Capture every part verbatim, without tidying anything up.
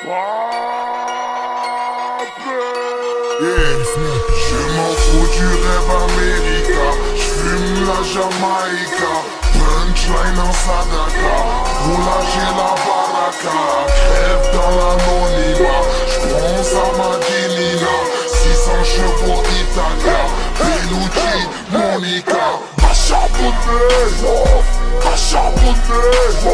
Je m'en fous du rêve America, j'fume la Jamaïca, punchline en Sadaka, roulage et la baraka, crève dans l'anonymat, j'bronze à Madinina, six cents chevaux Italia, Bellucci, Monica, à charbonner, à charbonner,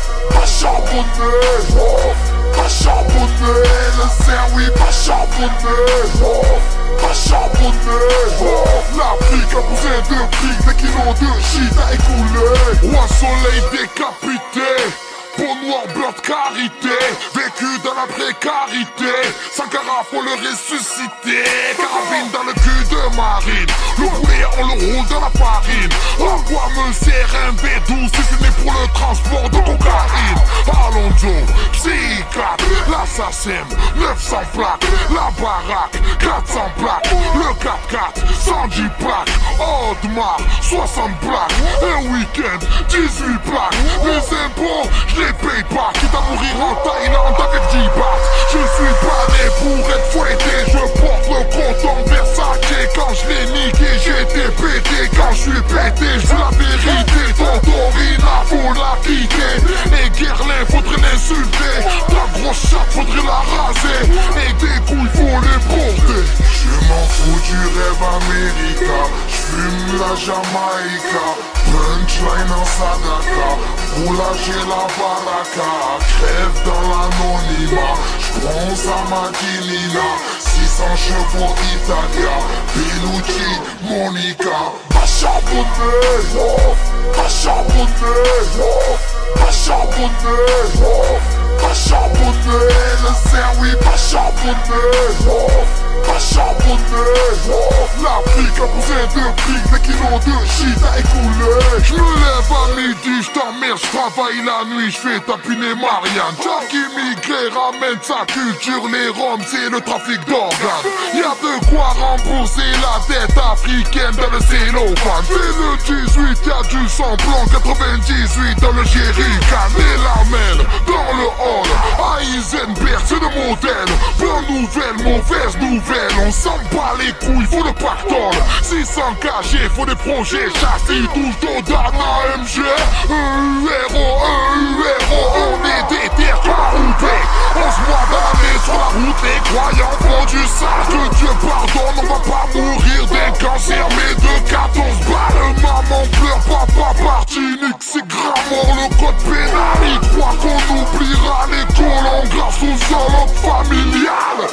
à charbonner, à charbonner, le Saint-Oui, à charbonner, à charbonner. L'Afrique a besoin de prix, des kilos de shit à écouler. Roi soleil décapité, peau noire, beurre de carité, vécu dans la précarité. Sankara faut le ressusciter, carabine dans le cul de Marine. Le poulet on le roule dans la farine. À quoi me sert un V douze si ce n'est pour le transport de cocaïne? Allons Joe, psychiatre, l'assassin, neuf cents plaques, la baraque, quatre cents plaques, le quatre quatre, cent dix plaques, Audemars, soixante plaques, un week-end, dix-huit plaques, les impôts, je les paye pas, quitte à mourir en Thaïlande avec dix bahts. Je suis pas né pour être fouetté, je porte le coton Versace. Quand je l'ai niqué, j'étais pété, quand je suis pété, je veux la vérité. Tontorina, faut la quitter, et Guerlain, faudrait l'insulter. Ta grosse chatte, faudrait la raser, et des couilles, faut les porter. Je m'en fous du rêve America, j'fume la Jamaïca, punchline en Sadaka, roulage et la baraka, crève dans l'anonymat, j'bronze à Madinina, six cents chevaux Italia, Bellucci, Monica, à charbonner, à charbonner, à charbonner, à charbonner, le Saint-Oui, à charbonner, à charbonner. L'Afrique a besoin de prix, des kilos de shit à écouler. Je me lève à midi, je t'emmerde, je travaille la nuit, je fais tapiner Marianne. Chaque immigré ramène sa culture, les roms c'est le trafic d'organes. Y'a de quoi rembourser la dette africaine dans le cellophane. C'est le dix-huit, y'a du sang blanc, quatre-vingt-dix-huit dans le jerrycan. Les lamelles dans le hall, à Heisenberg c'est le modèle. Bonne nouvelle, mauvaise nouvelle, on s'en bat les couilles, faut le pactole. six cents K G, faut des projets, châssis, touche d'Odan, A M G, E U R O, E U R O, on est des terres corrompées. onze mois dans l'année sur la route, les croyants font du sale. Que Dieu pardonne, on va pas mourir d'un cancer, mais de quatorze balles. Maman pleure, papa parti, nique ses grammes, le code pénal. Il croit qu'on oubliera les colons grâce aux enveloppes familiales.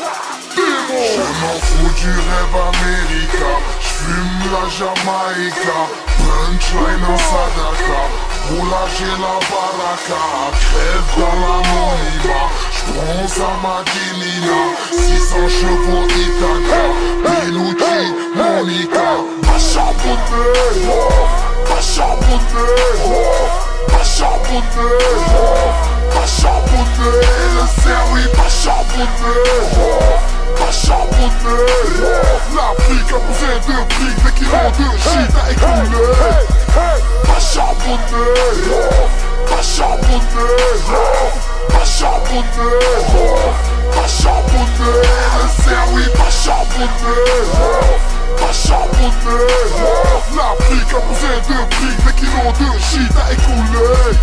Je m'en fous du rêve America, j'fume la Jamaïca, punchline en Sadaka, roulage et la baraka, crève dans l'anonymat, j'bronze à Madinina, six cents chevaux Italia, Bellucci, Monica, à charbonner, à charbonner, à charbonner, à charbonner, le Saint-Oui, à charbonner, à charbonner. L'Afrique a besoin de prix, des kilos de shit à écouler. À charbonner, à charbonner, à charbonner, à charbonner, le Saint-Oui, à charbonner, à charbonner. L'Afrique a besoin de prix, des kilos de shit à écouler.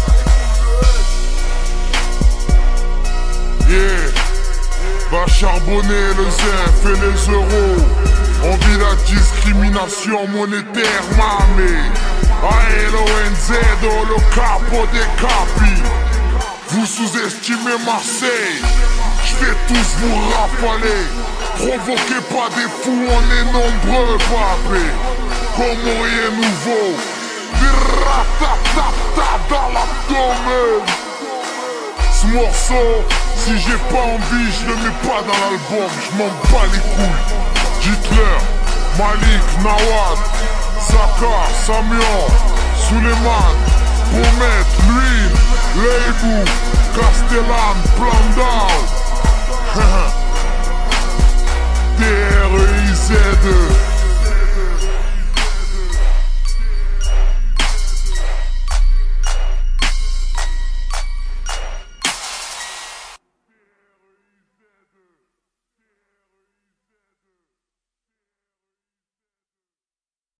Yeah. Va charbonner le zef et les euros. On vit la discrimination monétaire, mamé. A L O N Z, le capo des capis. Vous sous-estimez Marseille, je vais tous vous rafaler. Provoquez pas des fous, on est nombreux, papé. Comme rien nouveau, des ratatata dans l'abdomen. Ce morceau, si j'ai pas envie, je le mets pas dans l'album, je m'en bats les couilles. Hitler, Malik, Nawad, Saka, Samion, Suleiman, Pomet, Louis, Leibou, Castellan, Plandau. D R E I Z